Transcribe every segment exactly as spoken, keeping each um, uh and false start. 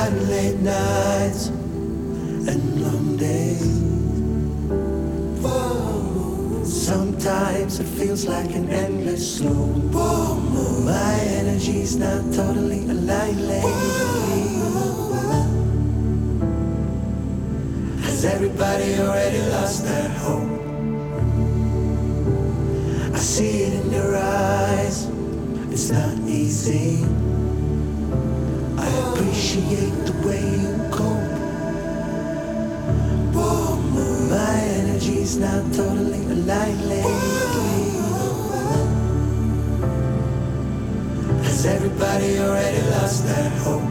having late nights and long days. Whoa. Sometimes it feels like an endless slow. Whoa. My energy's not totally aligned lately. Has everybody already lost that hope? I see it in your eyes. It's not easy. I appreciate the way you cope. Whoa, my energy's not totally aligned lately. Has everybody already lost that hope?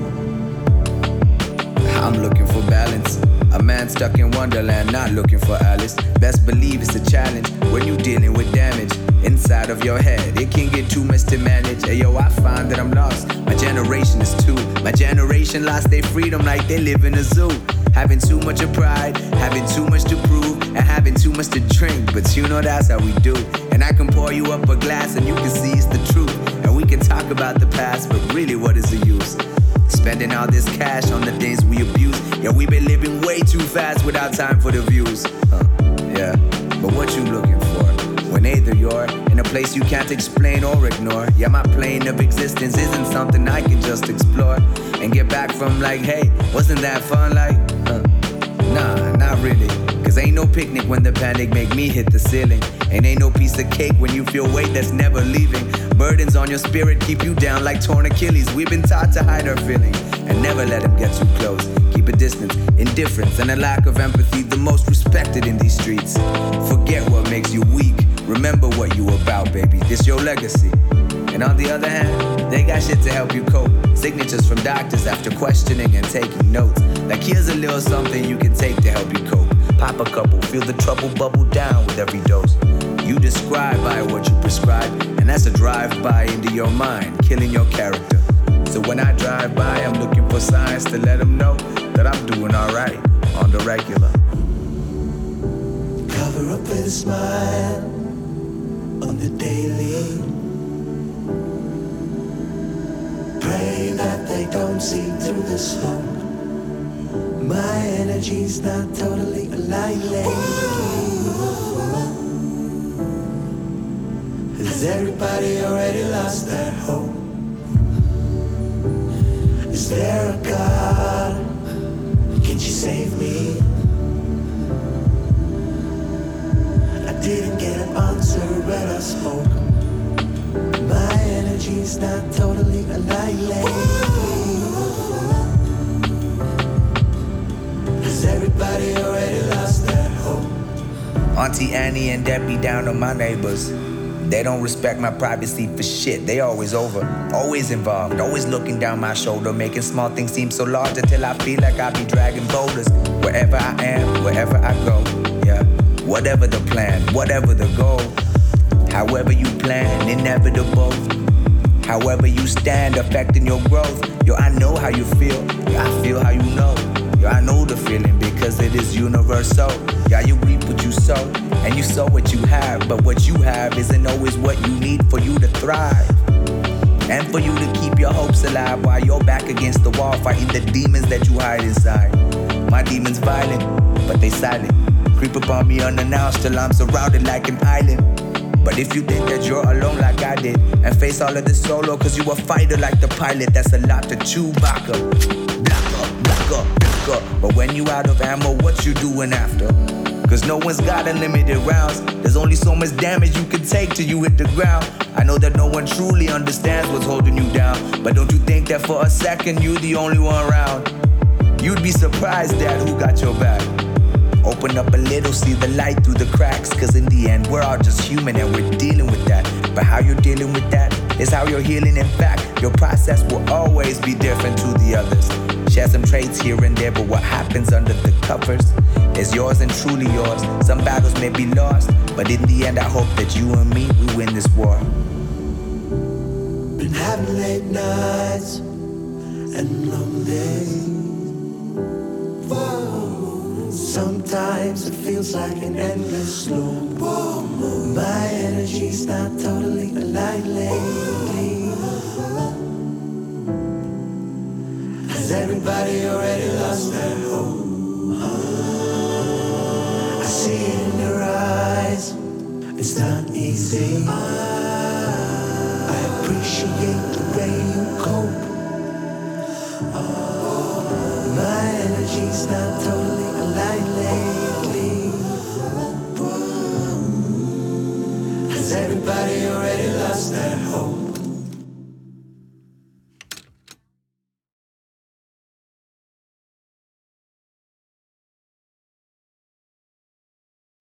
I'm looking for balance. A man stuck in Wonderland, not looking for Alice. Best believe it's a challenge when you dealing with damage inside of your head. It can get too much to manage. Hey yo, I find that I'm lost. My generation is too. My generation lost their freedom like they live in a zoo. Having too much of pride, having too much to prove, and having too much to drink. But you know that's how we do. And I can pour you up a glass and you can see it's the truth. And we can talk about the past, but really what is the use? Spending all this cash on the things we abuse. Yeah, we been living way too fast without time for the views. Huh, yeah, but what you looking for? When either you're in a place you can't explain or ignore. Yeah, my plane of existence isn't something I can just explore and get back from like, hey, wasn't that fun? Like, uh, nah, not really. Cause ain't no picnic when the panic make me hit the ceiling. And ain't no piece of cake when you feel weight that's never leaving. Burdens on your spirit keep you down like torn Achilles. We've been taught to hide our feelings and never let them get too close. Keep a distance, indifference, and a lack of empathy, the most respected in these streets. Forget what makes you weak. Remember what you about, baby. This your legacy. And on the other hand, they got shit to help you cope. Signatures from doctors after questioning and taking notes. Like here's a little something you can take to help you cope. Pop a couple, feel the trouble bubble down with every dose. You describe by what you prescribe, and that's a drive-by into your mind, killing your character. So when I drive by, I'm looking for signs to let them know that I'm doing alright on the regular. Cover up with a smile on the daily. Pray that they don't see through the smoke. My energy's not totally aligned lately. Has everybody already lost that hope? Is there a God? Can you save me? I didn't get an answer when I spoke. My energy's not totally aligned lately. Has everybody already lost that hope? Auntie Annie and Debbie down on my neighbors. They don't respect my privacy for shit. They always over, always involved, always looking down my shoulder, making small things seem so large until I feel like I be dragging boulders. Wherever I am, wherever I go, yeah. Whatever the plan, whatever the goal. However you plan, inevitable. However you stand, affecting your growth. Yo, I know how you feel. Yeah, I feel how you know. Yo, I know the feeling because it is universal. Yeah, you reap what you sow, and you sow what you have. But what you have isn't always what you need for you to thrive. And for you to keep your hopes alive while you're back against the wall, fighting the demons that you hide inside. My demons violent, but they silent. Creep upon me unannounced till I'm surrounded like an island. But if you think that you're alone like I did, and face all of this solo cause you a fighter like the pilot, that's a lot to chew back up. Block up, block up, block up. But when you out of ammo, what you doing after? Cause no one's got unlimited rounds. There's only so much damage you can take till you hit the ground. I know that no one truly understands what's holding you down, but don't you think that for a second you're the only one around? You'd be surprised, Dad, who got your back. Open up a little, see the light through the cracks. Cause in the end, we're all just human and we're dealing with that. But how you're dealing with that is how you're healing. In fact, your process will always be different to the others. Share some traits here and there, but what happens under the covers is yours and truly yours. Some battles may be lost, but in the end, I hope that you and me, we win this war. Been having late nights and long days. Whoa. Sometimes it feels like an endless slow. Whoa. My energy's not totally aligned lately. Has Has everybody already lost their hope? I see it in your eyes. It's not easy. I appreciate the way you cope. My energy's not totally aligned lately. Has everybody already lost their hope?